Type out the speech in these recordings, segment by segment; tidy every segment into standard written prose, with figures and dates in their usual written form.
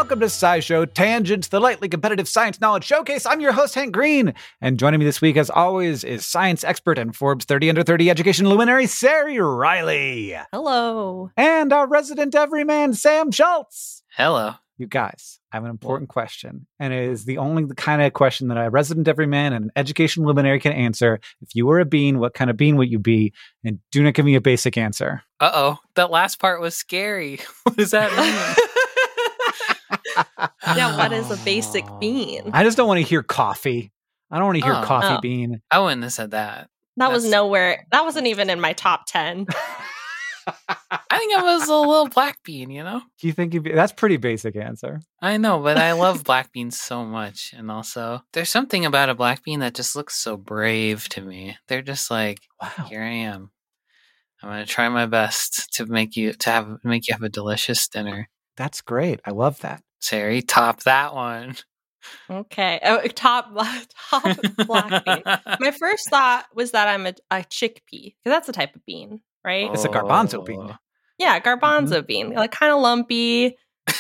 Welcome to SciShow Tangents, the lightly competitive science knowledge showcase. I'm your host, Hank Green. And joining me this week, as always, is science expert and Forbes 30 Under 30 education luminary, Sari Riley. Hello. And our resident everyman, Sam Schultz. Hello. You guys, I have an important question, and it is the kind of question that a resident everyman and education luminary can answer. If you were a bean, what kind of bean would you be? And do not give me a basic answer. Uh-oh. That last part was scary. What does that mean? Yeah, what is a basic bean? I just don't want to hear coffee. I don't want to hear coffee bean. I wouldn't have said that. That was nowhere. That wasn't even in my top 10. I think it was a little black bean, you know? Do you think that's pretty basic answer? I know, but I love black beans so much. And also, there's something about a black bean that just looks so brave to me. They're just like, wow, here I am. I'm going to try my best to make you have a delicious dinner. That's great. I love that. Sari, top that one. Okay. Top black bean. My first thought was that I'm a chickpea, because that's a type of bean, right? It's a garbanzo bean. Yeah, garbanzo bean. Like kind of lumpy.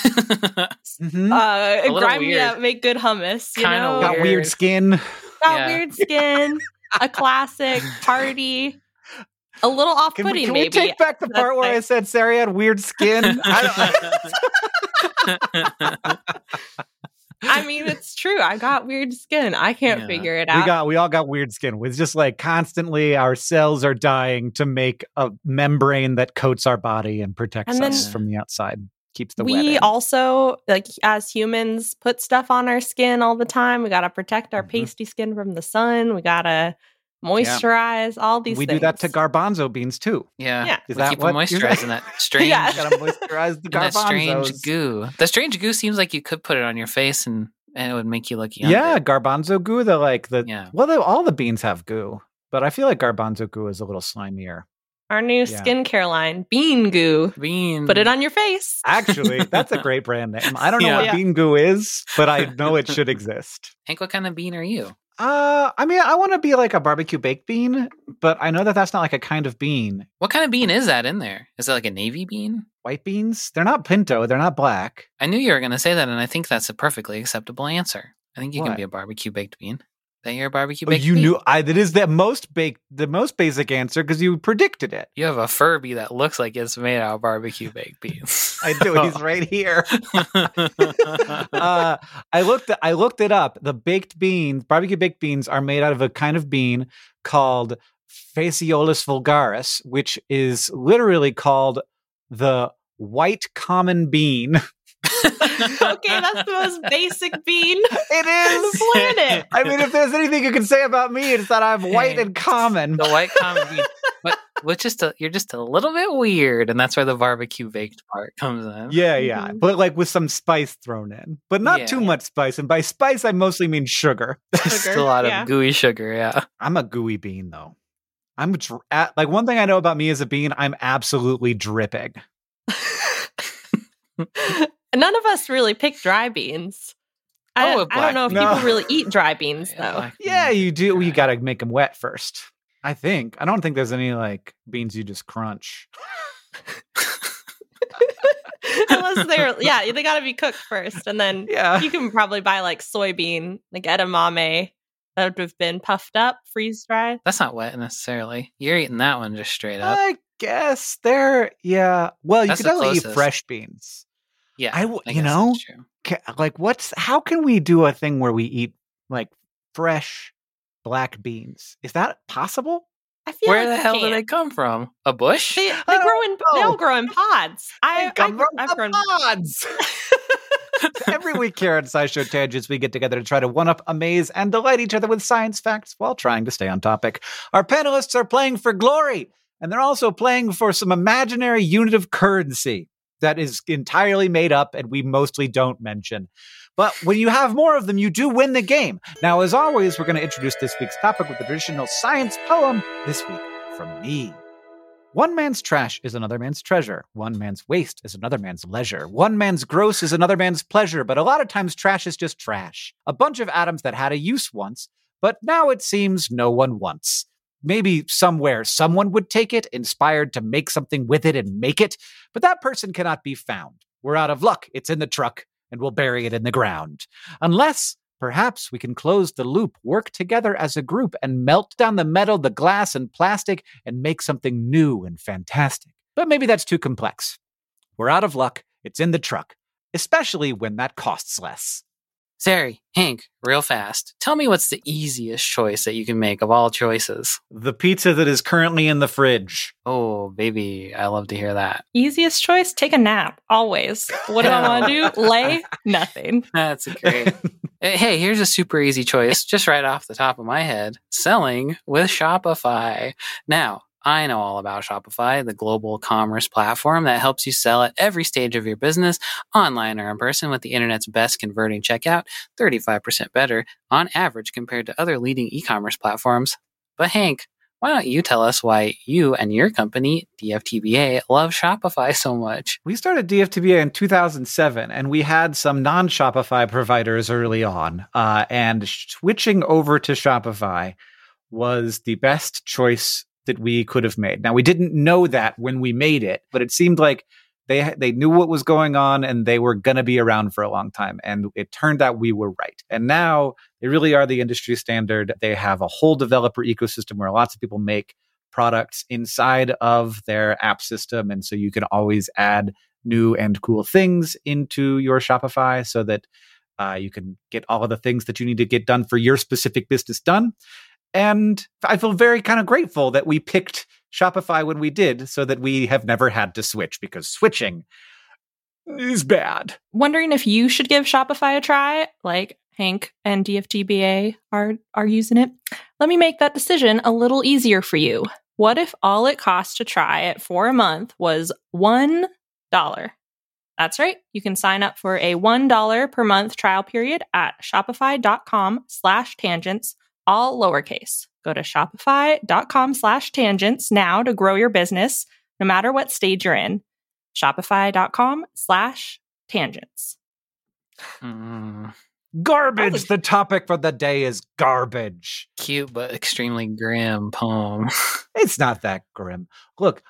Grimy, make good hummus. You know? Got weird skin. Weird skin. A classic party. A little off-putting, can maybe. We take back the part where I said Sari had weird skin? I mean, it's true. I got weird skin. I can't figure it out. We all got weird skin. It's just like constantly our cells are dying to make a membrane that coats our body and protects us from the outside. Keeps the wet in. We also, like as humans, put stuff on our skin all the time. We got to protect our pasty skin from the sun. We got to moisturize all these things. We do that to garbanzo beans too. Yeah. Is we that keep what moisturizing that strange gotta moisturize the garbanzos. That strange goo. The strange goo seems like you could put it on your face and it would make you look younger. Yeah, garbanzo goo, all the beans have goo, but I feel like garbanzo goo is a little slimier. Our new skincare line, Bean Goo. Put it on your face. Actually, that's a great brand name. I don't know what Bean Goo is, but I know it should exist. Hank, what kind of bean are you? I mean, I want to be like a barbecue baked bean, but I know that that's not like a kind of bean. What kind of bean is that in there? Is it like a navy bean? White beans? They're not pinto. They're not black. I knew you were going to say that, and I think that's a perfectly acceptable answer. I think you can be a barbecue baked bean. That you're a barbecue baked bean? You knew that is the most basic anser because you predicted it. You have a Furby that looks like it's made out of barbecue baked beans. I do. He's right here. I looked it up. The baked beans, barbecue baked beans, are made out of a kind of bean called Phaseolus vulgaris, which is literally called the white common bean. Okay, that's the most basic bean. It is. On the planet. I mean, if there's anything you can say about me, it's that I'm white and common. The white common bean. But you're just a little bit weird, and that's where the barbecue baked part comes in. Yeah. Mm-hmm. But like with some spice thrown in. But not too much spice. And by spice, I mostly mean sugar. Just a lot of gooey sugar, yeah. I'm a gooey bean, though. Like one thing I know about me as a bean, I'm absolutely dripping. None of us really pick dry beans. I don't know if people really eat dry beans, though. Yeah, you do. You got to make them wet first. I don't think there's any like beans you just crunch. Unless they got to be cooked first. And then you can probably buy like soybean, like edamame that would have been puffed up, freeze dried. That's not wet necessarily. You're eating that one just straight up. I guess well, you could only eat fresh beans. Yeah, that's true. How can we do a thing where we eat like fresh black beans? Is that possible? I feel where the hell do they come from? A bush? They all grow in pods. I've grown pods. Every week here at SciShow Tangents, we get together to try to one-up, amaze, and delight each other with science facts while trying to stay on topic. Our panelists are playing for glory, and they're also playing for some imaginary unit of currency that is entirely made up and we mostly don't mention. But when you have more of them, you do win the game. Now, as always, we're going to introduce this week's topic with the traditional science poem, this week from me. One man's trash is another man's treasure. One man's waste is another man's leisure. One man's gross is another man's pleasure. But a lot of times trash is just trash. A bunch of atoms that had a use once, but now it seems no one wants. Maybe somewhere someone would take it, inspired to make something with it and make it, but that person cannot be found. We're out of luck. It's in the truck. and we'll bury it in the ground. Unless, perhaps we can close the loop, work together as a group, and melt down the metal, the glass, and plastic, and make something new and fantastic. But maybe that's too complex. We're out of luck. It's in the truck, especially when that costs less. Sari, Hank, real fast. Tell me what's the easiest choice that you can make of all choices. The pizza that is currently in the fridge. Oh, baby, I love to hear that. Easiest choice? Take a nap, always. What do I want to do? Lay? Nothing. That's great. Hey, here's a super easy choice, just right off the top of my head. Selling with Shopify. Now, I know all about Shopify, the global commerce platform that helps you sell at every stage of your business, online or in person, with the internet's best converting checkout, 35% better on average compared to other leading e-commerce platforms. But Hank, why don't you tell us why you and your company, DFTBA, love Shopify so much? We started DFTBA in 2007, and we had some non-Shopify providers early on, and switching over to Shopify was the best choice that we could have made. Now, we didn't know that when we made it, but it seemed like they knew what was going on and they were going to be around for a long time. And it turned out we were right. And now they really are the industry standard. They have a whole developer ecosystem where lots of people make products inside of their app system. And so you can always add new and cool things into your Shopify so that you can get all of the things that you need to get done for your specific business done. And I feel very kind of grateful that we picked Shopify when we did, so that we have never had to switch, because switching is bad. Wondering if you should give Shopify a try, like Hank and DFTBA are using it. Let me make that decision a little easier for you. What if all it costs to try it for a month was $1? That's right. You can sign up for a $1 per month trial period at shopify.com/tangents, all lowercase. Go to shopify.com/tangents now to grow your business, no matter what stage you're in. Shopify.com/tangents. Garbage. The topic for the day is garbage. Cute but extremely grim poem. It's not that grim. Look,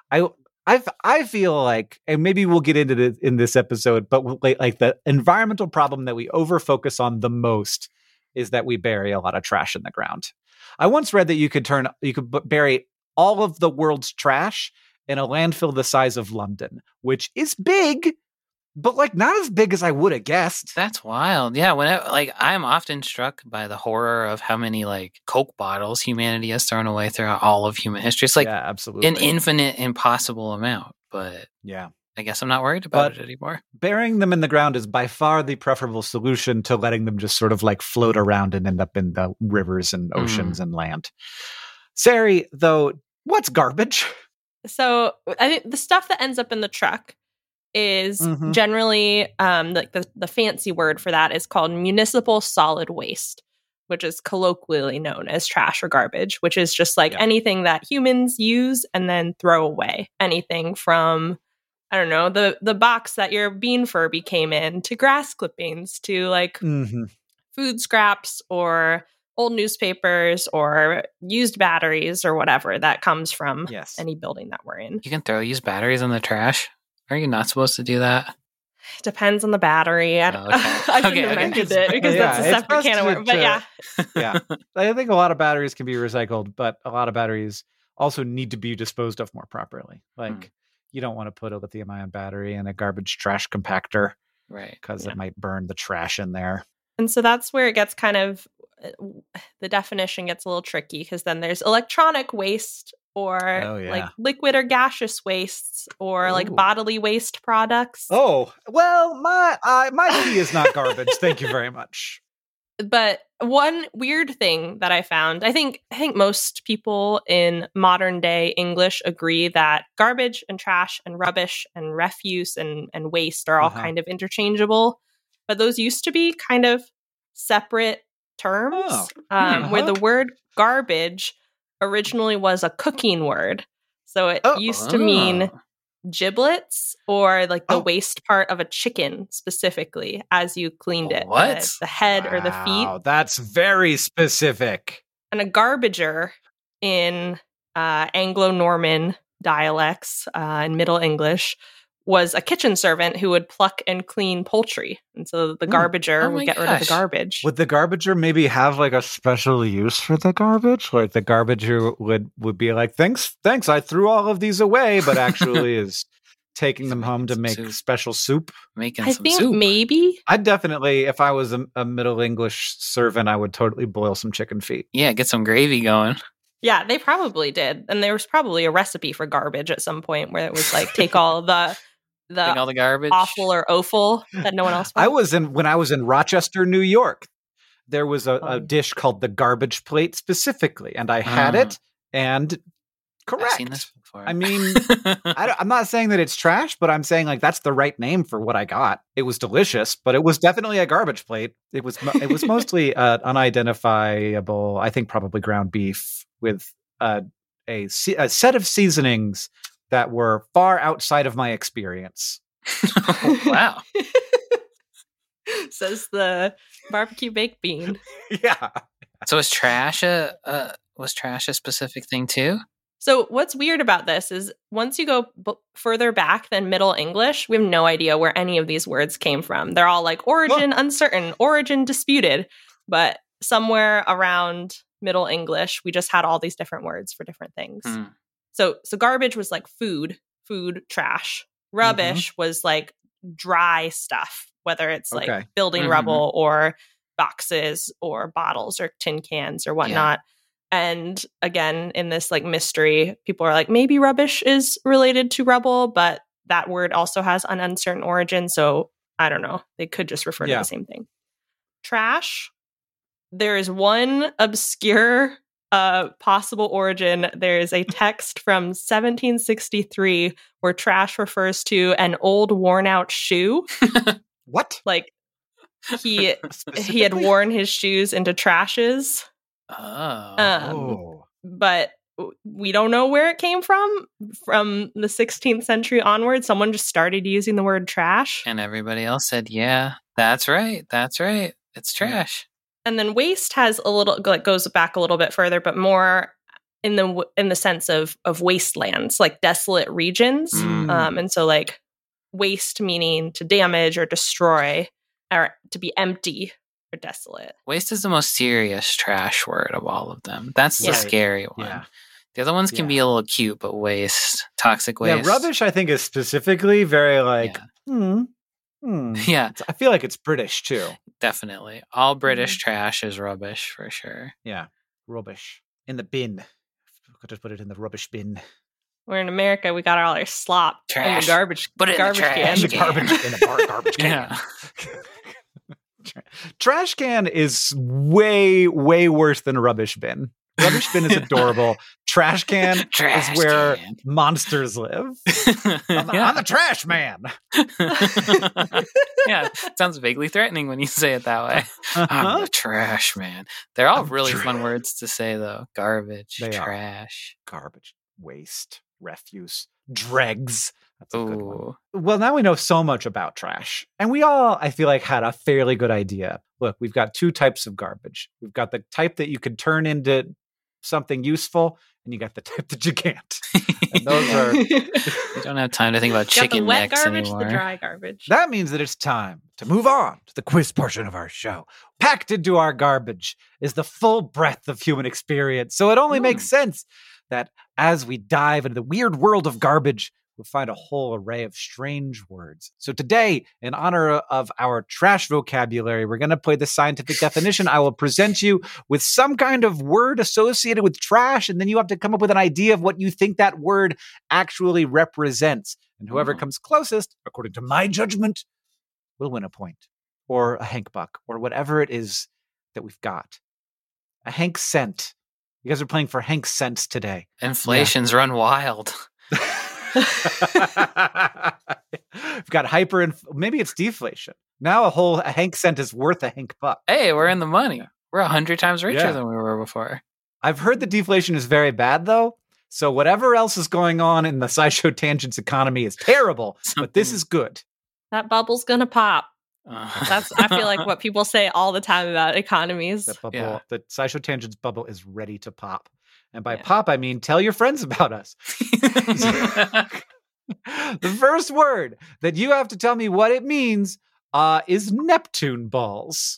I feel like, and maybe we'll get into it in this episode, but like the environmental problem that we overfocus on the most is that we bury a lot of trash in the ground. I once read that you could bury all of the world's trash in a landfill the size of London, which is big, but like not as big as I would have guessed. That's wild. Yeah, I'm often struck by the horror of how many like Coke bottles humanity has thrown away throughout all of human history. It's like absolutely an infinite, impossible amount. But yeah, I guess I'm not worried about it anymore. Burying them in the ground is by far the preferable solution to letting them just sort of like float around and end up in the rivers and oceans and land. Sari, though, what's garbage? So I think the stuff that ends up in the truck is generally like the fancy word for that is called municipal solid waste, which is colloquially known as trash or garbage, which is just like anything that humans use and then throw away. Anything from, I don't know, the box that your bean Furby came in, to grass clippings, to like food scraps or old newspapers or used batteries or whatever that comes from any building that we're in. You can throw used batteries in the trash? Are you not supposed to do that? Depends on the battery. I shouldn't have mentioned it because that's a separate can of worms. But yeah. I think a lot of batteries can be recycled, but a lot of batteries also need to be disposed of more properly. Like you don't want to put a lithium-ion battery in a garbage trash compactor, right? Because it might burn the trash in there. And so that's where it gets kind of, the definition gets a little tricky, because then there's electronic waste, or like liquid or gaseous wastes, or like bodily waste products. Oh, well, my tea is not garbage. Thank you very much. But one weird thing that I found, I think most people in modern day English agree that garbage and trash and rubbish and refuse and waste are all kind of interchangeable. But those used to be kind of separate terms, where the word garbage originally was a cooking word. So it used to mean giblets, or like the waste part of a chicken specifically as you cleaned it. What? The head or the feet. Wow, that's very specific. And a garbager in Anglo-Norman dialects in Middle English was a kitchen servant who would pluck and clean poultry. And so the garbager would get rid of the garbage. Would the garbager maybe have like a special use for the garbage? Like the garbager would be like, thanks, I threw all of these away, but actually is taking them home to make special soup. I think soup. Maybe. I'd definitely, if I was a Middle English servant, I would totally boil some chicken feet. Yeah, get some gravy going. Yeah, they probably did. And there was probably a recipe for garbage at some point where it was like, take all the garbage, awful or offal that no one else wants. When I was in Rochester, New York, there was a dish called the garbage plate specifically, and I had it, and correct. I've seen this before. I mean, I'm not saying that it's trash, but I'm saying like that's the right name for what I got. It was delicious, but it was definitely a garbage plate. It was mostly unidentifiable, I think probably ground beef with a set of seasonings that were far outside of my experience. Wow. Says the barbecue baked bean. Yeah. So was trash a specific thing too? So what's weird about this is once you go further back than Middle English, we have no idea where any of these words came from. They're all like origin uncertain, origin disputed. But somewhere around Middle English, we just had all these different words for different things. So garbage was like food, trash. Rubbish was like dry stuff, whether it's like building rubble or boxes or bottles or tin cans or whatnot. Yeah. And again, in this like mystery, people are like, maybe rubbish is related to rubble, but that word also has an uncertain origin. So I don't know. They could just refer to the same thing. Trash. There is one obscure possible origin. There's a text from 1763 where trash refers to an old worn out shoe. What? Like he had worn his shoes into trashes. But we don't know where it came from. From the 16th century onward, someone just started using the word trash. And everybody else said, yeah, that's right. It's trash. And then waste has a little, like, goes back a little bit further, but more in the sense of wastelands, like desolate regions. And so like waste meaning to damage or destroy, or to be empty or desolate. Waste is the most serious trash word of all of them. That's the scary one. Yeah. The other ones can be a little cute, but waste, toxic waste. Yeah, rubbish I think is specifically very like, Yeah. I feel like it's British too. Definitely. All British trash is rubbish for sure. Yeah. Rubbish. In the bin. Could just put it in the rubbish bin. We're in America, we got all our slop in the garbage. Put it in the trash can. In the garbage can. Yeah. Trash can is way, way worse than rubbish bin. Rubbish bin is adorable. Trash can is where monsters live. I'm the trash man. Yeah, it sounds vaguely threatening when you say it that way. I'm the trash man. They're all really fun words to say, though. Garbage, trash. Garbage, waste, refuse, dregs. That's a good one. Well, now we know so much about trash. And we all, I feel like, had a fairly good idea. Look, we've got two types of garbage. We've got the type that you could turn into something useful, and you got the type that you can't. And those are... We don't have time to think about chicken necks anymore. The wet garbage, the dry garbage. That means that it's time to move on to the quiz portion of our show. Packed into our garbage is the full breadth of human experience. So it only makes sense that as we dive into the weird world of garbage, we'll find a whole array of strange words. So today, in honor of our trash vocabulary, we're going to play the scientific definition. I will present you with some kind of word associated with trash, and then you have to come up with an idea of what you think that word actually represents. And whoever comes closest, according to my judgment, will win a point, or a Hank Buck, or whatever it is that we've got. A Hank Cent. You guys are playing for Hank Cents today. Inflation's run wild. We've got maybe it's deflation. Now a Hank Cent is worth a Hank Buck. Hey, we're in the money. We're 100 times richer than we were before. I've heard that deflation is very bad, though. So whatever else is going on in the SciShow Tangents economy is terrible, but this is good. That bubble's gonna pop. That's I feel like what people say all the time about economies. The SciShow Tangents bubble is ready to pop. And by pop, I mean tell your friends about us. The first word that you have to tell me what it means is Neptune balls.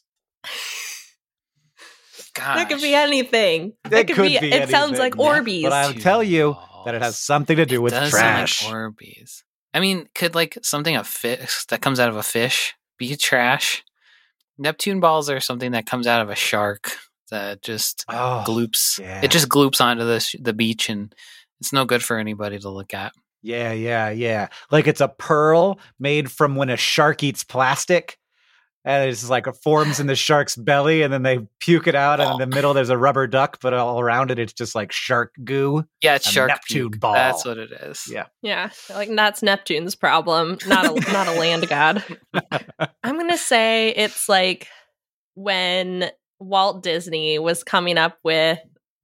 Gosh. That could be anything. That could be It sounds like anything. Orbeez. But I'll tell you that it has something to do with trash. Sound like Orbeez. I mean, could like something a fish that comes out of a fish be trash? Neptune balls are something that comes out of a shark that just gloops. Yeah. It just gloops onto the beach, and it's no good for anybody to look at. Yeah. Like it's a pearl made from when a shark eats plastic. And it's like it forms in the shark's belly, and then they puke it out, and in the middle there's a rubber duck, but all around it it's just like shark goo. Yeah, it's shark Neptune puke. ball. That's what it is. Yeah. Like that's Neptune's problem, not a land god. I'm gonna say it's like when Walt Disney was coming up with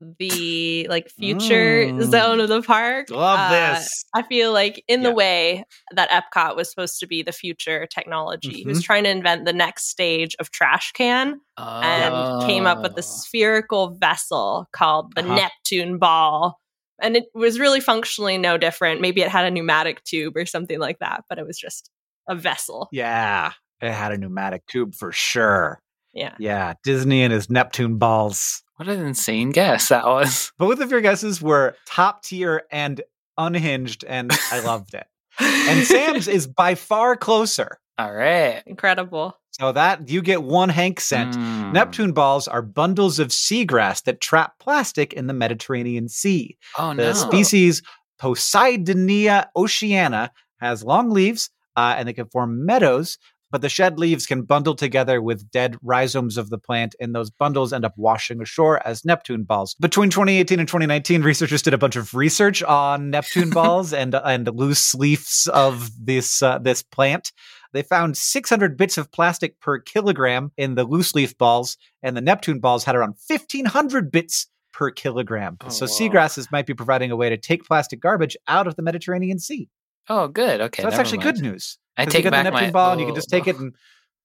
the like future zone of the park. Love this. I feel like in the way that Epcot was supposed to be the future technology, he was trying to invent the next stage of trash can and came up with the spherical vessel called the Neptune ball. And it was really functionally no different. Maybe it had a pneumatic tube or something like that, but it was just a vessel. Yeah, it had a pneumatic tube for sure. Yeah. Disney and his Neptune balls. What an insane guess that was. Both of your guesses were top tier and unhinged, and I loved it. And Sam's is by far closer. All right. Incredible. So that you get one Hank cent. Neptune balls are bundles of seagrass that trap plastic in the Mediterranean Sea. Oh, no. The species Poseidonia oceana has long leaves, and they can form meadows. But the shed leaves can bundle together with dead rhizomes of the plant, and those bundles end up washing ashore as Neptune balls. Between 2018 and 2019, researchers did a bunch of research on Neptune balls and loose leaves of this plant. They found 600 bits of plastic per kilogram in the loose leaf balls, and the Neptune balls had around 1,500 bits per kilogram. So seagrasses might be providing a way to take plastic garbage out of the Mediterranean Sea. Oh, good. Okay, so that's actually good news. I take you back the Neptune ball, and you can just take it and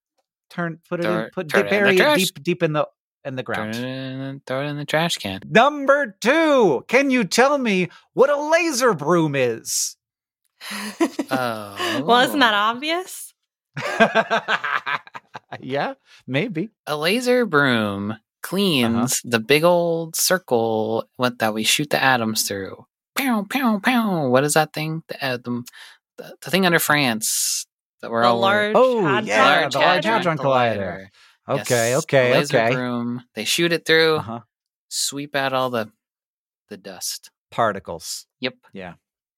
bury it deep in the ground. Throw it in the trash can. Number 2. Can you tell me what a laser broom is? Well, isn't that obvious? Yeah, maybe. A laser broom cleans the big old circle that we shoot the atoms through. Pow, pow, pow. What is that thing? The thing under France that we're all large Large Hadron Collider. Okay. Laser broom. They shoot it through, sweep out all the dust. Particles. Yep. Yeah.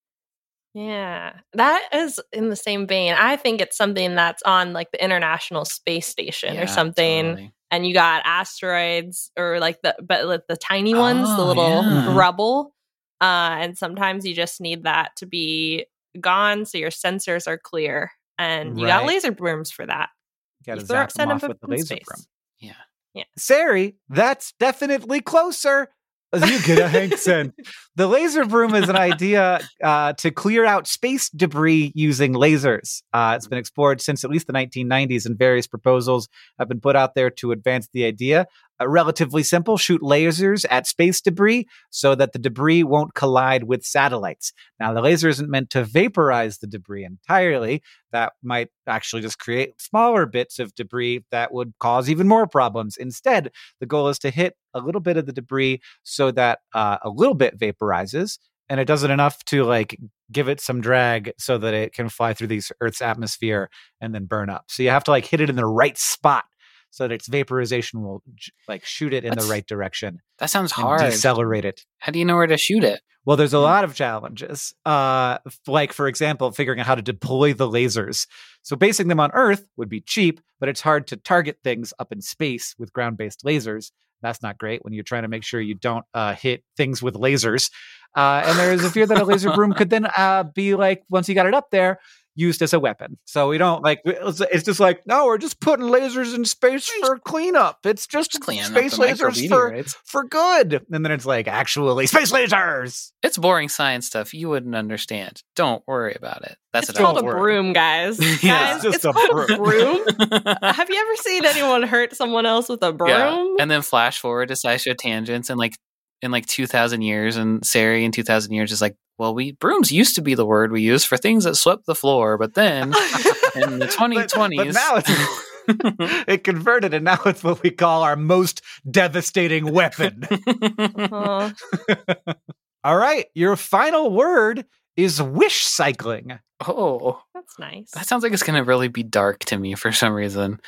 Yeah. That is in the same vein. I think it's something that's on like the International Space Station or something. Totally. And you got asteroids or like the tiny ones, the little rubble. And sometimes you just need that to be gone so your sensors are clear. And you got laser brooms for that. You got to zap them off with the laser broom. Yeah. Sari, that's definitely closer. You get a Hank cent. The laser broom is an idea to clear out space debris using lasers. It's been explored since at least the 1990s, and various proposals have been put out there to advance the idea. Relatively simple, shoot lasers at space debris so that the debris won't collide with satellites. Now, the laser isn't meant to vaporize the debris entirely. That might actually just create smaller bits of debris that would cause even more problems. Instead, the goal is to hit a little bit of the debris so that a little bit vaporizes, and it doesn't enough to like give it some drag so that it can fly through the Earth's atmosphere and then burn up. So you have to like hit it in the right spot so that its vaporization will like shoot it in the right direction. That sounds hard. Decelerate it. How do you know where to shoot it? Well, there's a lot of challenges. Like, for example, figuring out how to deploy the lasers. So basing them on Earth would be cheap, but it's hard to target things up in space with ground-based lasers. That's not great when you're trying to make sure you don't hit things with lasers. And there is a fear that a laser broom could then be like, once you got it up there, used as a weapon. So we don't like, it's just like, no, we're just putting lasers in space for cleanup. It's just space lasers for good. And then it's like, actually, space lasers. It's boring science stuff you wouldn't understand. Don't worry about it. It's called a broom, guys. Yeah, it's called a broom. Have you ever seen anyone hurt someone else with a broom? Yeah. And then flash forward to SciShow Tangents and like in like 2,000 years, and Sari in 2,000 years is like, well, brooms used to be the word we used for things that swept the floor, but then in the 2020s, but now it converted, and now it's what we call our most devastating weapon. All right, your final word is wish cycling. Oh, that's nice. That sounds like it's going to really be dark to me for some reason.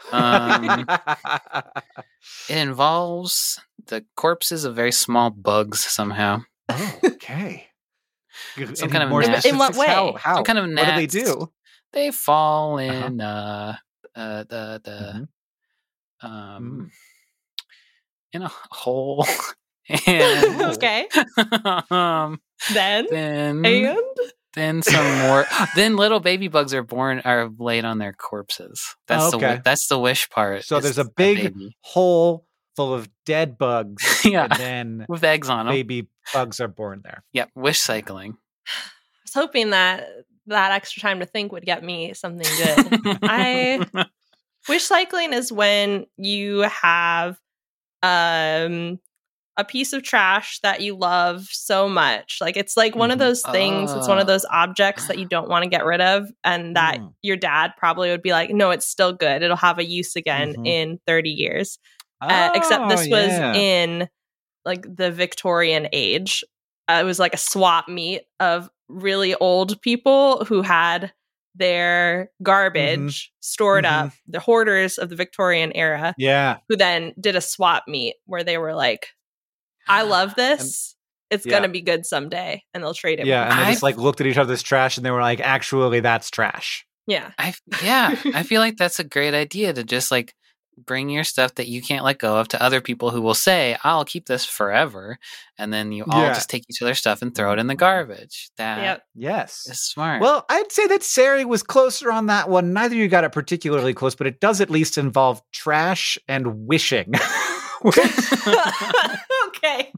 It involves the corpses of very small bugs somehow. Oh, okay. Some kind of nest. In what way? How? Some kind of nest. What do they do? They fall in in a hole. And, okay. Then some more. Then little baby bugs are laid on their corpses. That's the wish part. So there's a big hole full of dead bugs. Yeah, and then with eggs on them. Baby bugs are born there. Yep, wish cycling. I was hoping that extra time to think would get me something good. Wish cycling is when you have a piece of trash that you love so much. Like, it's like one of those things, it's one of those objects that you don't want to get rid of, and that your dad probably would be like, no, it's still good. It'll have a use again in 30 years. Except this was in like the Victorian age. It was like a swap meet of really old people who had their garbage stored up, the hoarders of the Victorian era, who then did a swap meet where they were like, I love this. It's going to be good someday. And they'll trade it. Yeah. And they just like looked at each other's trash and they were like, actually, that's trash. Yeah. I feel like that's a great idea to just like bring your stuff that you can't let go of to other people who will say, I'll keep this forever. And then you all just take each other's stuff and throw it in the garbage. That is smart. Well, I'd say that Sari was closer on that one. Neither of you got it particularly close, but it does at least involve trash and wishing. Okay.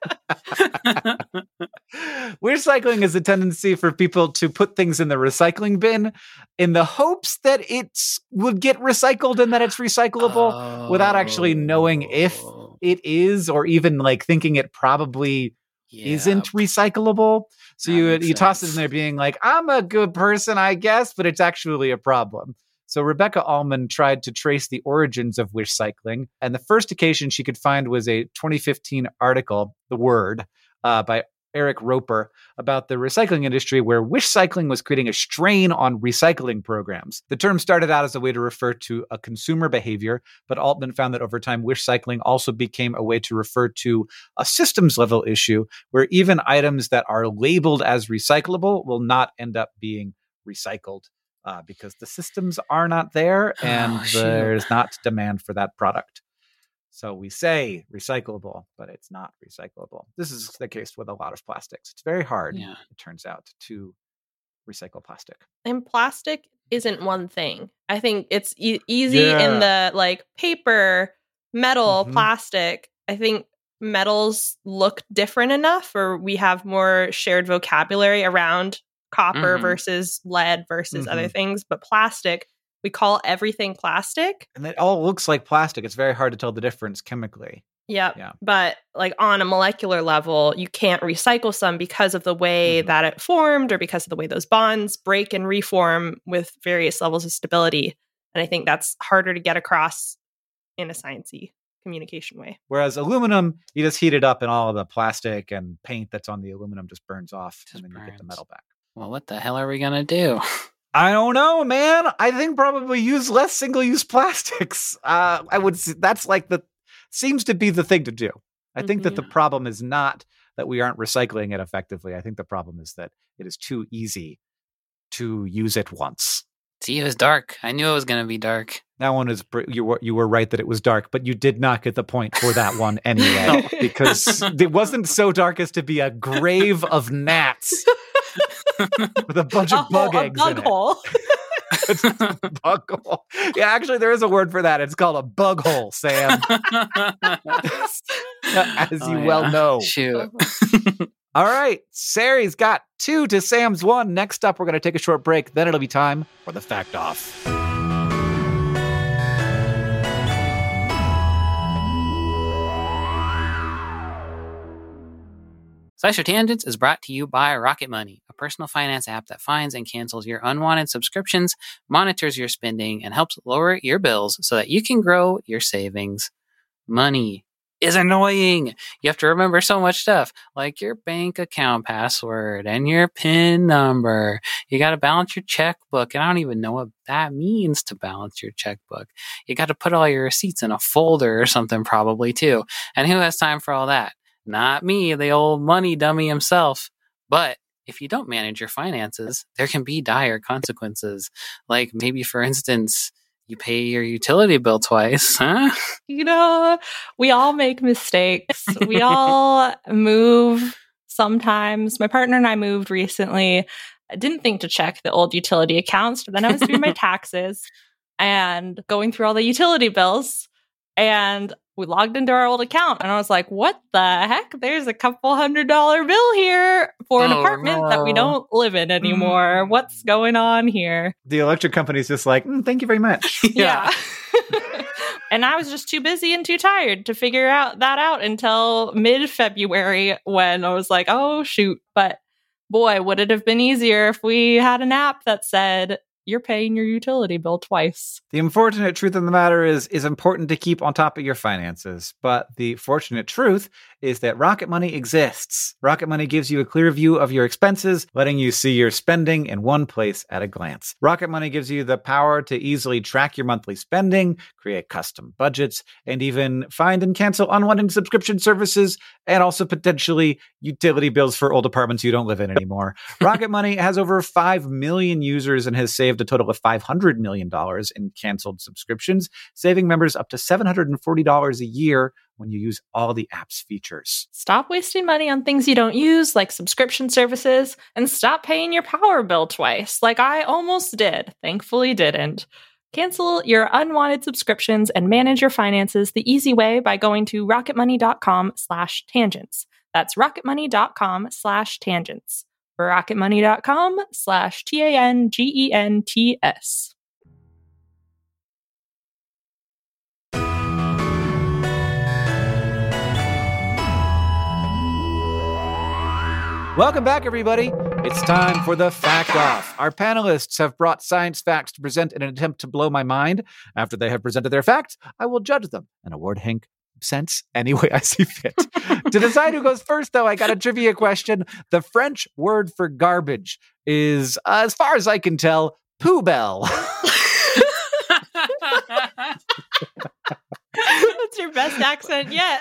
Wish cycling is a tendency for people to put things in the recycling bin in the hopes that it would get recycled and that it's recyclable without actually knowing if it is, or even like thinking it probably isn't recyclable. So you toss it in there being like, I'm a good person, I guess, but it's actually a problem. So Rebecca Allman tried to trace the origins of wish cycling, and the first occasion she could find was a 2015 article, The Word, by Eric Roper, about the recycling industry, where wish cycling was creating a strain on recycling programs. The term started out as a way to refer to a consumer behavior, but Altman found that over time, wish cycling also became a way to refer to a systems level issue, where even items that are labeled as recyclable will not end up being recycled. Because the systems are not there and there's not demand for that product. So we say recyclable, but it's not recyclable. This is the case with a lot of plastics. It's very hard, it turns out, to recycle plastic. And plastic isn't one thing. I think it's easy in the like paper, metal, plastic. I think metals look different enough, or we have more shared vocabulary around copper versus lead versus other things, but plastic, we call everything plastic. And it all looks like plastic. It's very hard to tell the difference chemically. Yep. Yeah. But like on a molecular level, you can't recycle some because of the way that it formed, or because of the way those bonds break and reform with various levels of stability. And I think that's harder to get across in a sciencey communication way. Whereas aluminum, you just heat it up and all of the plastic and paint that's on the aluminum just burns off, and then you get the metal back. Well, what the hell are we going to do? I don't know, man. I think probably use less single-use plastics. I would say that's like seems to be the thing to do. I think that the problem is not that we aren't recycling it effectively. I think the problem is that it is too easy to use it once. See, it was dark. I knew it was going to be dark. That one is, you were right that it was dark, but you did not get the point for that one anyway, because it wasn't so dark as to be a grave of gnats. With a bunch of bug eggs in hole. It's a bug hole. Yeah, actually, there is a word for that. It's called a bug hole, Sam. As you well know. Shoot. All right. Sari's got 2 to Sam's 1. Next up, we're going to take a short break. Then it'll be time for the Fact Off. Special Tangents is brought to you by Rocket Money, a personal finance app that finds and cancels your unwanted subscriptions, monitors your spending, and helps lower your bills so that you can grow your savings. Money is annoying. You have to remember so much stuff, like your bank account password and your PIN number. You got to balance your checkbook, and I don't even know what that means to balance your checkbook. You got to put all your receipts in a folder or something probably too. And who has time for all that? Not me, the old money dummy himself. But if you don't manage your finances, there can be dire consequences. Like maybe, for instance, you pay your utility bill twice, huh? You know, we all make mistakes. We all move sometimes. My partner and I moved recently. I didn't think to check the old utility accounts, but then I was doing my taxes and going through all the utility bills. And we logged into our old account and I was like, what the heck? There's a couple $100 bill here for an apartment that we don't live in anymore. What's going on here? The electric company's just like, thank you very much. Yeah. And I was just too busy and too tired to figure that out until mid-February when I was like, oh, shoot. But boy, would it have been easier if we had an app that said, you're paying your utility bill twice. The unfortunate truth of the matter is important to keep on top of your finances. But the fortunate truth is that Rocket Money exists. Rocket Money gives you a clear view of your expenses, letting you see your spending in one place at a glance. Rocket Money gives you the power to easily track your monthly spending, create custom budgets, and even find and cancel unwanted subscription services, and also potentially utility bills for old apartments you don't live in anymore. Rocket Money has over 5 million users and has saved a total of $500 million in canceled subscriptions, saving members up to $740 a year when you use all the app's features. Stop wasting money on things you don't use, like subscription services, and stop paying your power bill twice, like I almost did. Thankfully didn't. Cancel your unwanted subscriptions and manage your finances the easy way by going to rocketmoney.com/tangents. That's rocketmoney.com/tangents. rocketmoney.com/TANGENTS. Welcome back, everybody. It's time for the Fact Off. Our panelists have brought science facts to present in an attempt to blow my mind. After they have presented their facts, I will judge them and award Hank cents any way I see fit. To decide who goes first, though, I got a trivia question. The French word for garbage is, as far as I can tell, poubelle. That's your best accent yet.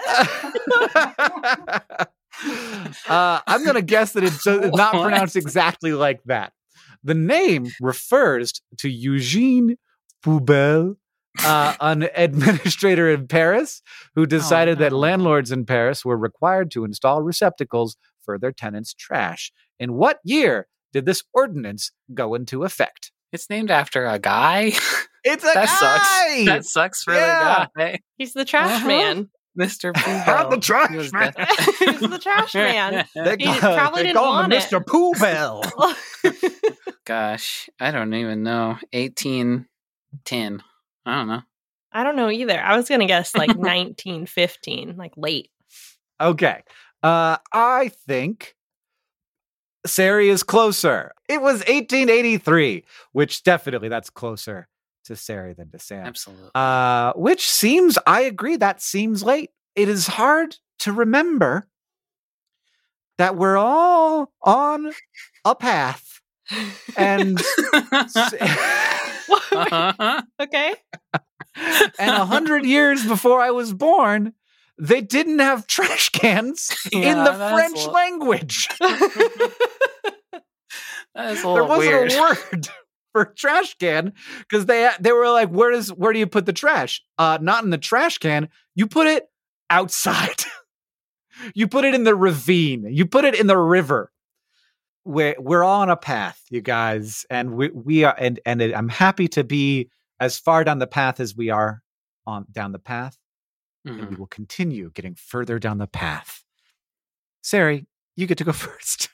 I'm going to guess that it's not pronounced exactly like that. The name refers to Eugene Poubelle, an administrator in Paris who decided that landlords in Paris were required to install receptacles for their tenants' trash. In what year did this ordinance go into effect? It's named after a guy. It's a guy! Sucks. That sucks for the guy. He's the trash man. Mr. Poubelle. The trash man. He's the trash man. They probably didn't call him want Mr. Poubelle. Gosh, I don't even know. 1810. I don't know. I don't know either. I was going to guess like 1915, like late. Okay. I think Sari is closer. It was 1883, which definitely that's closer to Sari than to Sam. Absolutely. Which seems, I agree, that seems late. It is hard to remember that we're all on a path. And okay. And 100 years before I was born, they didn't have trash cans in the French language. That is a little weird. There wasn't weird. a word for trash can because they were like, where do you put the trash? Not in the trash can. You put it outside. You put it in the ravine. You put it in the river. We're all on a path, you guys, and we are, and I'm happy to be as far down the path as we are down the path, and we will continue getting further down the path. Sari, you get to go first.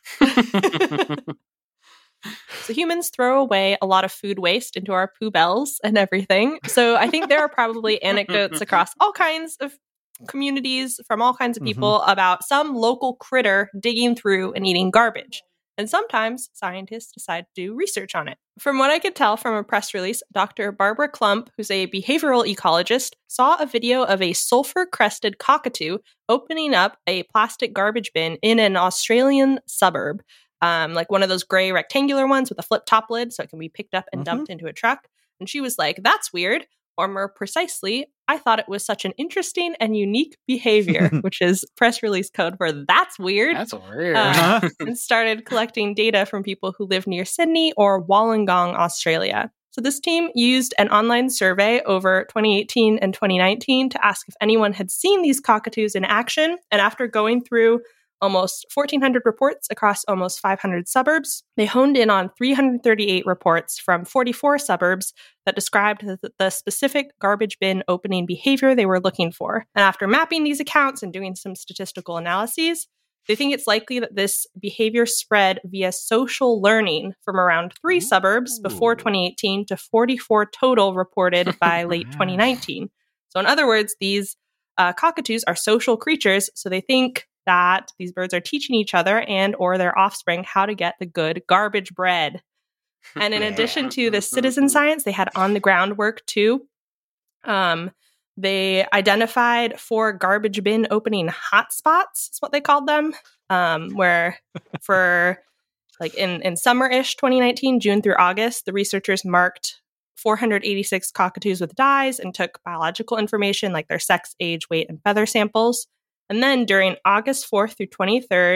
So humans throw away a lot of food waste into our poubelles and everything. So I think there are probably anecdotes across all kinds of communities, from all kinds of people about some local critter digging through and eating garbage. And sometimes scientists decide to do research on it. From what I could tell from a press release, Dr. Barbara Klump, who's a behavioral ecologist, saw a video of a sulfur-crested cockatoo opening up a plastic garbage bin in an Australian suburb, like one of those gray rectangular ones with a flip-top lid so it can be picked up and dumped into a truck. And she was like, that's weird. Or more precisely, I thought it was such an interesting and unique behavior, which is press release code for that's weird. That's weird. And started collecting data from people who live near Sydney or Wollongong, Australia. So this team used an online survey over 2018 and 2019 to ask if anyone had seen these cockatoos in action. And after going through almost 1,400 reports across almost 500 suburbs, they honed in on 338 reports from 44 suburbs that described the specific garbage bin opening behavior they were looking for. And after mapping these accounts and doing some statistical analyses, they think it's likely that this behavior spread via social learning from around 3 suburbs before 2018 to 44 total reported by late 2019. So in other words, these cockatoos are social creatures, so they think that these birds are teaching each other and or their offspring how to get the good garbage bread. And in addition to the citizen science, they had on-the-ground work too. They identified 4 garbage bin opening hotspots, is what they called them, where for like in summer-ish 2019, June through August, the researchers marked 486 cockatoos with dyes and took biological information like their sex, age, weight, and feather samples. And then during August 4th through 23rd,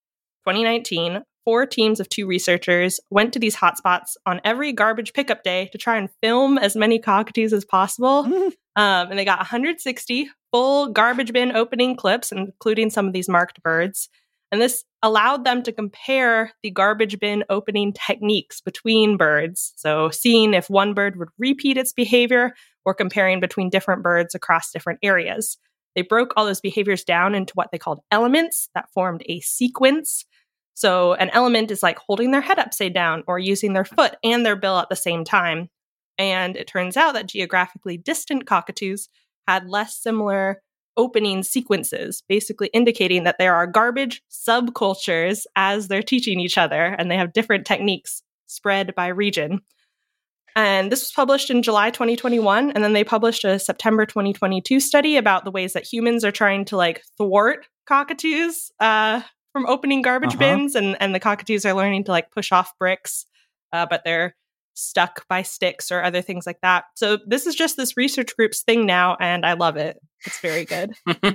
2019, 4 teams of 2 researchers went to these hotspots on every garbage pickup day to try and film as many cockatoos as possible. And they got 160 full garbage bin opening clips, including some of these marked birds. And this allowed them to compare the garbage bin opening techniques between birds. So seeing if one bird would repeat its behavior or comparing between different birds across different areas. They broke all those behaviors down into what they called elements that formed a sequence. So an element is like holding their head upside down or using their foot and their bill at the same time. And it turns out that geographically distant cockatoos had less similar opening sequences, basically indicating that there are garbage subcultures as they're teaching each other, and they have different techniques spread by region. And this was published in July 2021, and then they published a September 2022 study about the ways that humans are trying to like thwart cockatoos from opening garbage bins, and the cockatoos are learning to like push off bricks, but they're stuck by sticks or other things like that. So this is just this research group's thing now, and I love it. It's very good.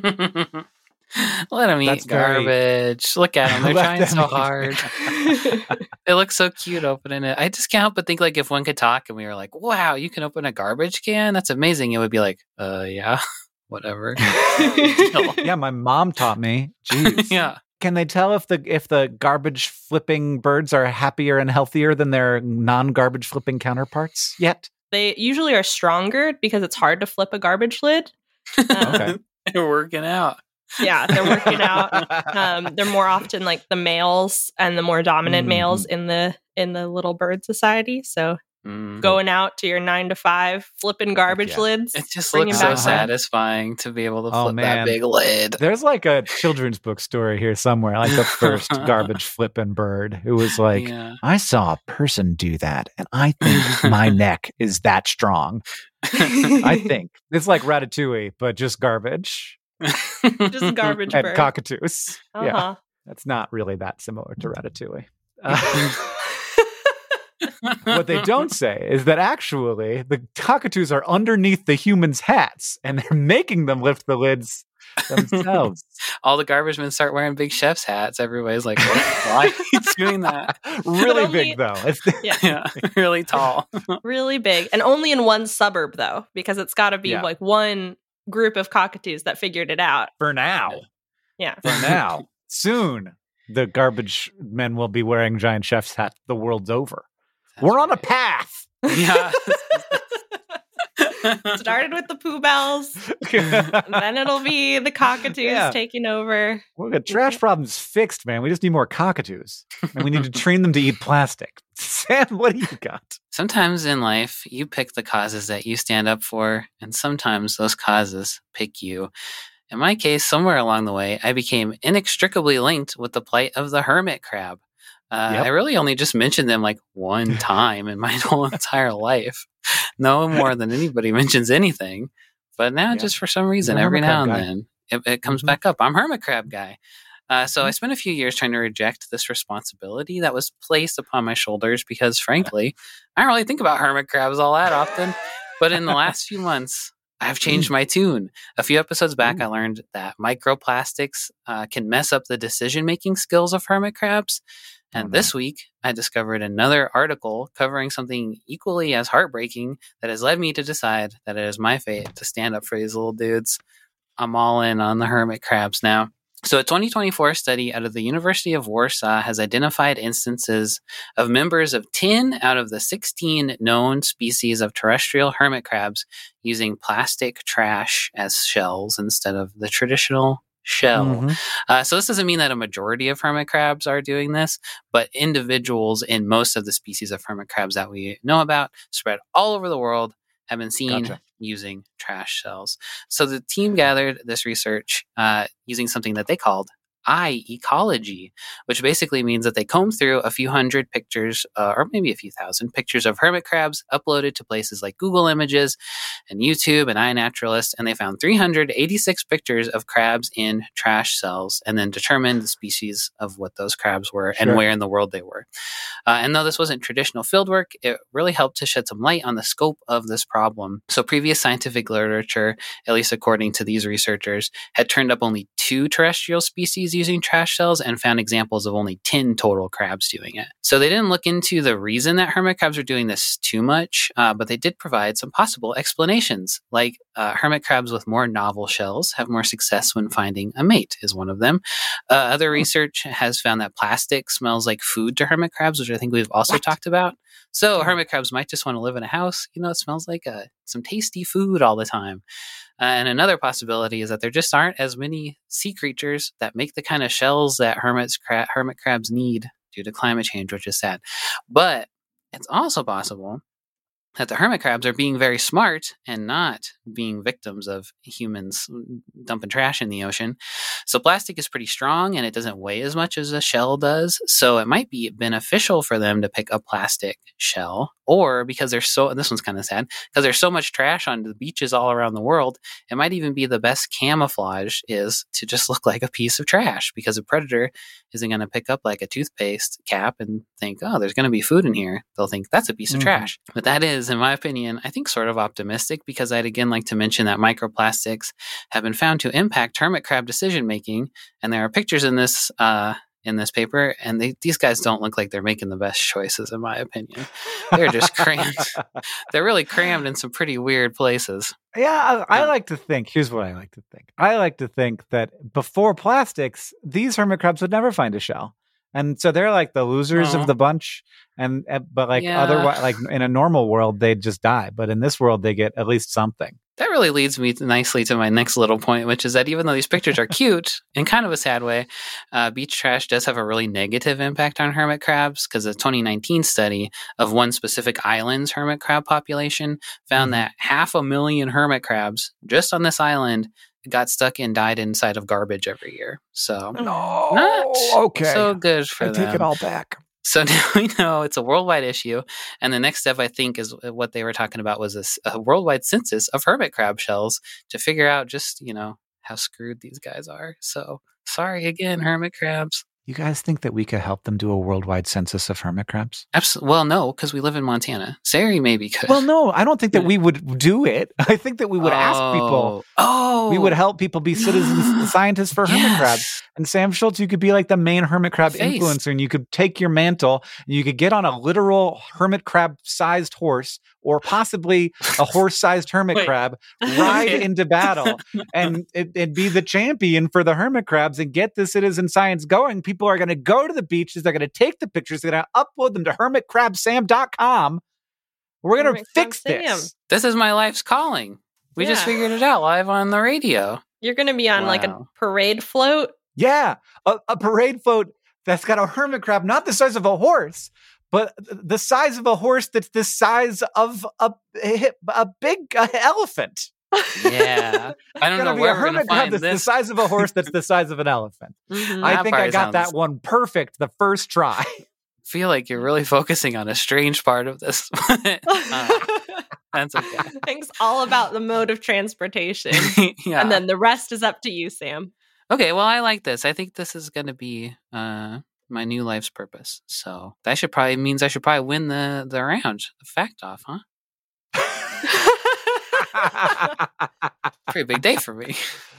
Let them eat garbage. Look at them. They're trying so hard. They look so cute opening it. I just can't help but think like if one could talk and we were like, wow, you can open a garbage can? That's amazing. It would be like, yeah, whatever. Yeah, my mom taught me. Jeez. Yeah. Can they tell if the garbage flipping birds are happier and healthier than their non-garbage flipping counterparts yet? They usually are stronger because it's hard to flip a garbage lid. Okay. They're working out. Yeah, they're working out. They're more often like the males and the more dominant males in the little bird society. So going out to your 9 to 5, flipping garbage lids. It just looks so satisfying to be able to flip that big lid. There's like a children's book story here somewhere, like the first garbage flipping bird who was like, I saw a person do that, and I think my neck is that strong. I think. It's like Ratatouille, but just garbage. Just garbage and bird. Cockatoos. Yeah, that's not really that similar to Ratatouille. What they don't say is that actually the cockatoos are underneath the humans' hats, and they're making them lift the lids themselves. All the garbage men start wearing big chef's hats. Everybody's like, why are you doing that? Really big, though. Yeah, really tall. Really big. And only in one suburb, though, because it's got to be like one group of cockatoos that figured it out. For now. Yeah. For now. Soon, the garbage men will be wearing giant chef's hats the world's over. We're on a path. Yeah. Started with the Pooh Bells. Then it'll be the cockatoos taking over. Well, the trash problem's fixed, man. We just need more cockatoos. And we need to train them to eat plastic. Sam, what do you got? Sometimes in life, you pick the causes that you stand up for, and sometimes those causes pick you. In my case, somewhere along the way, I became inextricably linked with the plight of the hermit crab. I really only just mentioned them like one time in my whole entire life. No more than anybody mentions anything. But now just for some reason, every now and then, it comes back up. I'm hermit crab guy. So I spent a few years trying to reject this responsibility that was placed upon my shoulders because, frankly, I don't really think about hermit crabs all that often. But in the last few months, I've changed my tune. A few episodes back, I learned that microplastics can mess up the decision-making skills of hermit crabs. And this week, I discovered another article covering something equally as heartbreaking that has led me to decide that it is my fate to stand up for these little dudes. I'm all in on the hermit crabs now. So a 2024 study out of the University of Warsaw has identified instances of members of 10 out of the 16 known species of terrestrial hermit crabs using plastic trash as shells instead of the traditional shell. So this doesn't mean that a majority of hermit crabs are doing this, but individuals in most of the species of hermit crabs that we know about spread all over the world have been seen using trash shells. So the team gathered this research using something that they called eye ecology, which basically means that they combed through a few hundred pictures, or maybe a few thousand pictures of hermit crabs uploaded to places like Google Images and YouTube and iNaturalist, and they found 386 pictures of crabs in trash cells and then determined the species of what those crabs were and where in the world they were. And though this wasn't traditional fieldwork, it really helped to shed some light on the scope of this problem. So previous scientific literature, at least according to these researchers, had turned up only 2 terrestrial species using trash cells and found examples of only 10 total crabs doing it. So they didn't look into the reason that hermit crabs are doing this too much, but they did provide some possible explanations, like hermit crabs with more novel shells have more success when finding a mate is one of them. Other research has found that plastic smells like food to hermit crabs, which I think we've also talked about. So hermit crabs might just want to live in a house. It smells like some tasty food all the time. And another possibility is that there just aren't as many sea creatures that make the kind of shells that hermit crabs need due to climate change, which is sad. But it's also possible that the hermit crabs are being very smart and not being victims of humans dumping trash in the ocean. So plastic is pretty strong and it doesn't weigh as much as a shell does. So it might be beneficial for them to pick a plastic shell, or because and this one's kind of sad, because there's so much trash on the beaches all around the world, it might even be the best camouflage is to just look like a piece of trash, because a predator isn't going to pick up like a toothpaste cap and think, oh, there's going to be food in here. They'll think that's a piece of trash. But that is, in my opinion, I think sort of optimistic, because I'd again like to mention that microplastics have been found to impact hermit crab decision making, and there are pictures in this paper, and these guys don't look like they're making the best choices, in my opinion. They're just crammed. They're really crammed in some pretty weird places. Yeah, I like to think, here's what I like to think. I like to think that before plastics, these hermit crabs would never find a shell. And so they're like the losers of the bunch. But otherwise, like in a normal world, they'd just die. But in this world, they get at least something. That really leads me nicely to my next little point, which is that even though these pictures are cute in kind of a sad way, beach trash does have a really negative impact on hermit crabs, because a 2019 study of one specific island's hermit crab population found that 500,000 hermit crabs just on this island got stuck and died inside of garbage every year. So not so good for them. I take it all back. So now we know it's a worldwide issue. And the next step, I think, is what they were talking about was a worldwide census of hermit crab shells to figure out just, how screwed these guys are. So sorry again, hermit crabs. You guys think that we could help them do a worldwide census of hermit crabs? Absolutely. Well, no, because we live in Montana. Sari maybe could. Well, no, I don't think that we would do it. I think that we would ask people. Oh. We would help people be citizens, scientists for hermit crabs. And Sam Schultz, you could be like the main hermit crab influencer, and you could take your mantle and you could get on a literal hermit crab-sized horse, or possibly a horse-sized hermit crab, ride into battle and be the champion for the hermit crabs and get the citizen science going. People are going to go to the beaches. They're going to take the pictures. They're going to upload them to hermitcrabsam.com. We're going to fix this. This is my life's calling. We just figured it out live on the radio. You're going to be on like a parade float. Yeah, a parade float that's got a hermit crab, not the size of a horse, but the size of a horse that's the size of a big elephant. Yeah. I don't know where we're going to find that's this. the size of a horse that's the size of an elephant. I think I got that one perfect the first try. I feel like you're really focusing on a strange part of this. That's okay. I think it's all about the mode of transportation. Yeah. And then the rest is up to you, Sam. Okay, well, I like this. I think this is going to be my new life's purpose. So that means I should probably win the round, the fact off, huh? Pretty big day for me.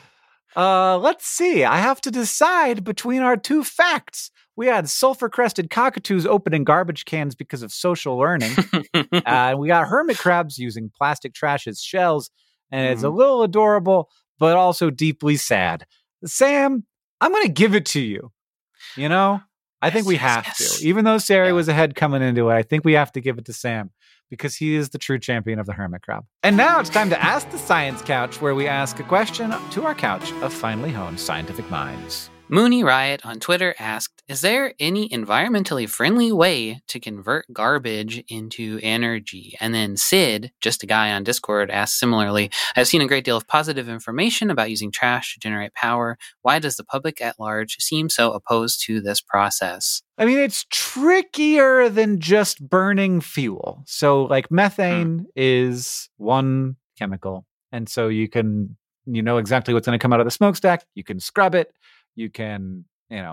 Let's see. I have to decide between our two facts. We had sulfur-crested cockatoos opening garbage cans because of social learning. And we got hermit crabs using plastic trash as shells. And it's a little adorable, but also deeply sad. Sam, I'm going to give it to you. You know, I think we have to. Even though Sari was ahead coming into it, I think we have to give it to Sam because he is the true champion of the hermit crab. And now it's time to Ask the Science Couch, where we ask a question to our couch of finely honed scientific minds. Mooney Riot on Twitter asked, is there any environmentally friendly way to convert garbage into energy? And then Sid, just a guy on Discord, asked similarly, I've seen a great deal of positive information about using trash to generate power. Why does the public at large seem so opposed to this process? I mean, it's trickier than just burning fuel. So like methane is one chemical. And so you know exactly what's going to come out of the smokestack. You can scrub it. You can,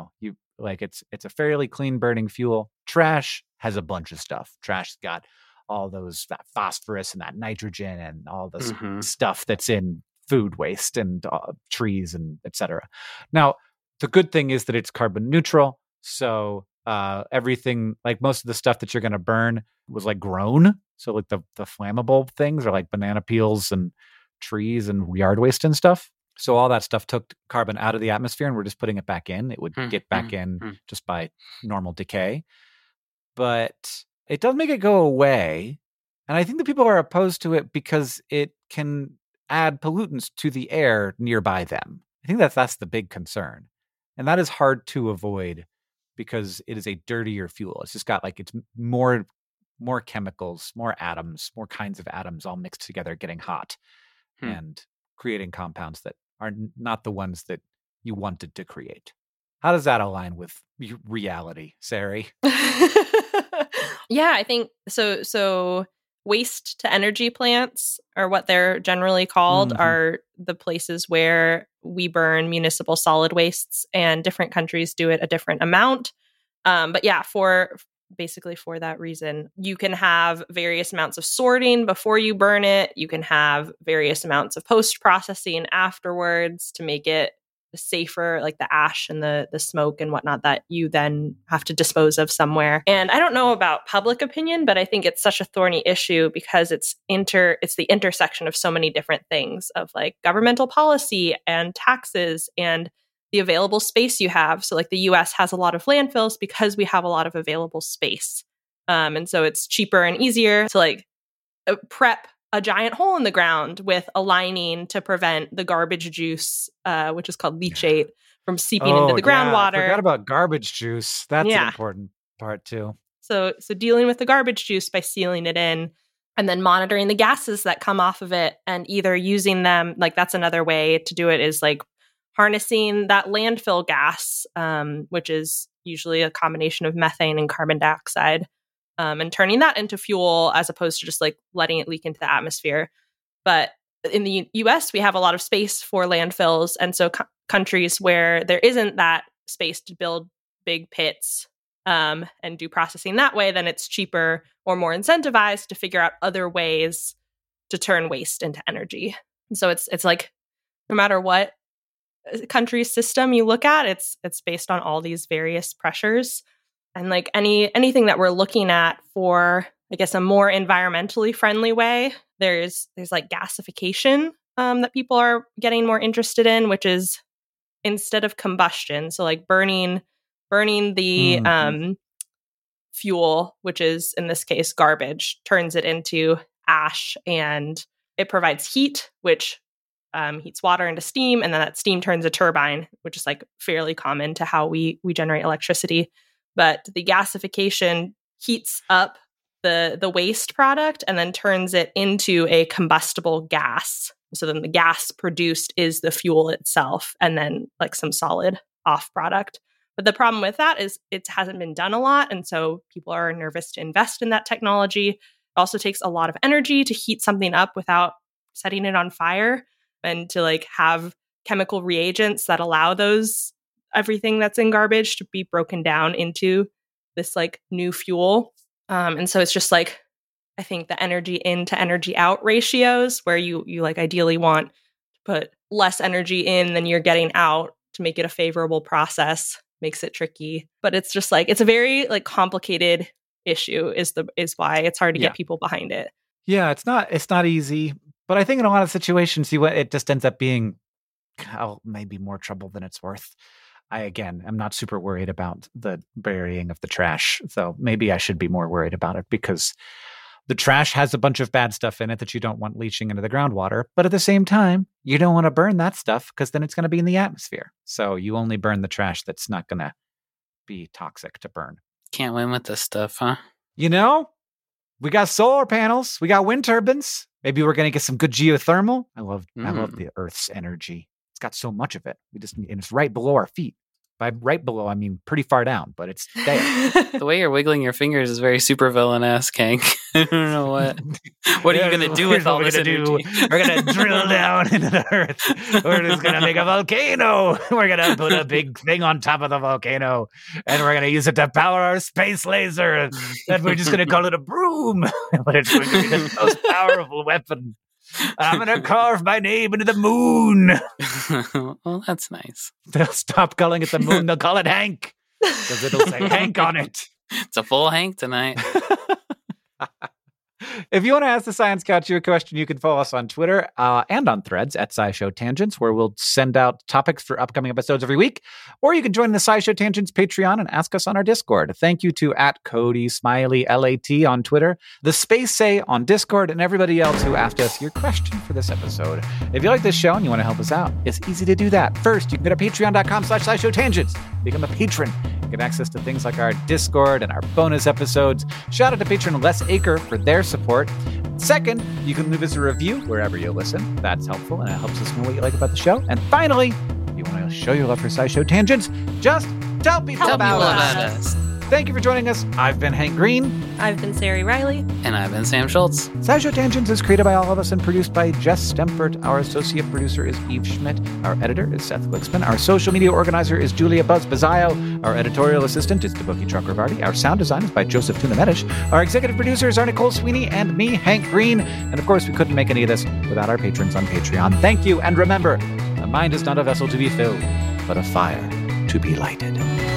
it's a fairly clean burning fuel. Trash has a bunch of stuff. Trash's got all that phosphorus and that nitrogen and all this stuff that's in food waste and trees and etc. Now, the good thing is that it's carbon neutral. So everything, like most of the stuff that you're going to burn was like grown. So like the flammable things are like banana peels and trees and yard waste and stuff. So all that stuff took carbon out of the atmosphere and we're just putting it back in. It would get back in just by normal decay. But it does make it go away. And I think that people are opposed to it because it can add pollutants to the air nearby them. I think that's the big concern. And that is hard to avoid because it is a dirtier fuel. It's just got it's more chemicals, more atoms, more kinds of atoms all mixed together, getting hot and creating compounds that are not the ones that you wanted to create. How does that align with reality, Sari? Yeah, I think so waste to energy plants, or what they're generally called, are the places where we burn municipal solid wastes, and different countries do it a different amount. But yeah, for that reason, you can have various amounts of sorting before you burn it. You can have various amounts of post-processing afterwards to make it safer, like the ash and the smoke and whatnot that you then have to dispose of somewhere. And I don't know about public opinion, but I think it's such a thorny issue because it's the intersection of so many different things, of like governmental policy and taxes and the available space you have. So like the US has a lot of landfills because we have a lot of available space. And so it's cheaper and easier to prep a giant hole in the ground with a lining to prevent the garbage juice, which is called leachate, from seeping into the groundwater. I forgot about garbage juice. That's an important part too. So dealing with the garbage juice by sealing it in, and then monitoring the gases that come off of it, and either using them, that's another way to do it, is harnessing that landfill gas, which is usually a combination of methane and carbon dioxide, and turning that into fuel as opposed to just letting it leak into the atmosphere. But in the US, we have a lot of space for landfills. And so countries where there isn't that space to build big pits and do processing that way, then it's cheaper or more incentivized to figure out other ways to turn waste into energy. And so it's no matter what country's system you look at, it's based on all these various pressures. And anything that we're looking at for, I guess, a more environmentally friendly way, there's gasification that people are getting more interested in, which is instead of combustion, so burning the fuel, which is in this case garbage, turns it into ash, and it provides heat, which heats water into steam, and then that steam turns a turbine, which is fairly common to how we generate electricity. But the gasification heats up the waste product and then turns it into a combustible gas, So then the gas produced is the fuel itself, and then like some solid off product. But the problem with that is it hasn't been done a lot. And so people are nervous to invest in that technology. It also takes a lot of energy to heat something up without setting it on fire, and to like have chemical reagents that allow everything that's in garbage to be broken down into this like new fuel. And so it's just like, I think the energy in to energy out ratios, where you like ideally want to put less energy in than you're getting out to make it a favorable process, makes it tricky. But it's just like, it's a very like complicated issue is why it's hard to get people behind it. Yeah, it's not easy. But I think in a lot of situations, it just ends up being maybe more trouble than it's worth. I'm not super worried about the burying of the trash. So maybe I should be more worried about it, because the trash has a bunch of bad stuff in it that you don't want leaching into the groundwater. But at the same time, you don't want to burn that stuff, because then it's going to be in the atmosphere. So you only burn the trash that's not going to be toxic to burn. Can't win with this stuff, huh? You know, we got solar panels. We got wind turbines. Maybe we're going to get some good geothermal. I love the Earth's energy. It's got so much of it. And it's right below our feet. By right below, I mean pretty far down, but it's there. The way you're wiggling your fingers is very supervillain-esque, Hank. I don't know what. What are you going to do with all this energy? We're going to drill down into the Earth. We're just going to make a volcano. We're going to put a big thing on top of the volcano, and we're going to use it to power our space laser. And we're just going to call it a broom, but it's going to be the most powerful weapon. I'm going to carve my name into the moon. Well, that's nice. They'll stop calling it the moon. They'll call it Hank, because it'll say Hank on it. It's a full Hank tonight. If you want to ask the Science Couch your question, you can follow us on Twitter and on Threads at SciShow Tangents, where we'll send out topics for upcoming episodes every week. Or you can join the SciShow Tangents Patreon and ask us on our Discord. Thank you to @CodySmileyLAT on Twitter, the Space Say on Discord, and everybody else who asked us your question for this episode. If you like this show and you want to help us out, it's easy to do that. First, you can go to patreon.com/SciShow Tangents. Become a patron. Get access to things like our Discord and our bonus episodes. Shout out to patron Les Aker for their support. Second, you can leave us a review wherever you listen. That's helpful, and it helps us know what you like about the show. And finally, if you want to show your love for SciShow Tangents, just tell people about us. Thank you for joining us. I've been Hank Green. I've been Sari Riley. And I've been Sam Schultz. SciShow Tangents is created by all of us and produced by Jess Stempert. Our associate producer is Eve Schmidt. Our editor is Seth Glicksman. Our social media organizer is Julia Buzz Bazzaio. Our editorial assistant is Tabuki Chakravarti. Our sound design is by Joseph Tuna-Medish. Our executive producers are Nicole Sweeney and me, Hank Green. And of course, we couldn't make any of this without our patrons on Patreon. Thank you. And remember, the mind is not a vessel to be filled, but a fire to be lighted.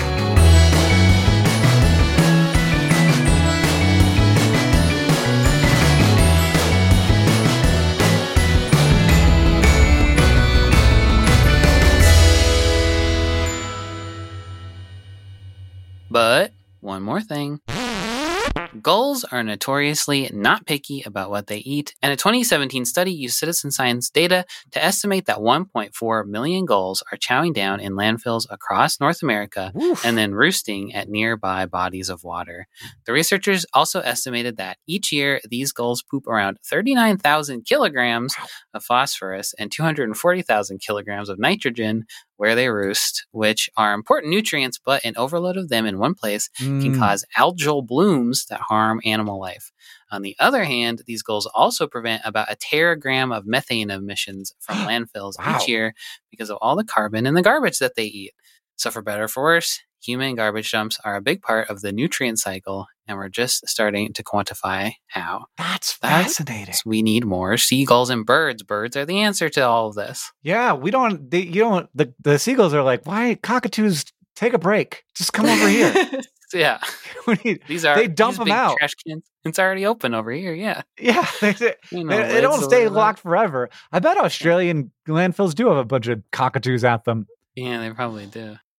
But one more thing. Gulls are notoriously not picky about what they eat, and a 2017 study used citizen science data to estimate that 1.4 million gulls are chowing down in landfills across North America and then roosting at nearby bodies of water. The researchers also estimated that each year these gulls poop around 39,000 kilograms of phosphorus and 240,000 kilograms of nitrogen where they roost, which are important nutrients, but an overload of them in one place can cause algal blooms that harm animal life. On the other hand, these gulls also prevent about a teragram of methane emissions from landfills each year because of all the carbon in the garbage that they eat. So for better or for worse, human garbage dumps are a big part of the nutrient cycle, and we're just starting to quantify how. That's fascinating. We need more seagulls and birds. Birds are the answer to all of this. Yeah, the seagulls are like, why cockatoos take a break? Just come over here. Yeah. They dump them out. Trash cans. It's already open over here, yeah. Yeah, they don't stay locked forever. I bet Australian landfills do have a bunch of cockatoos at them. Yeah, they probably do.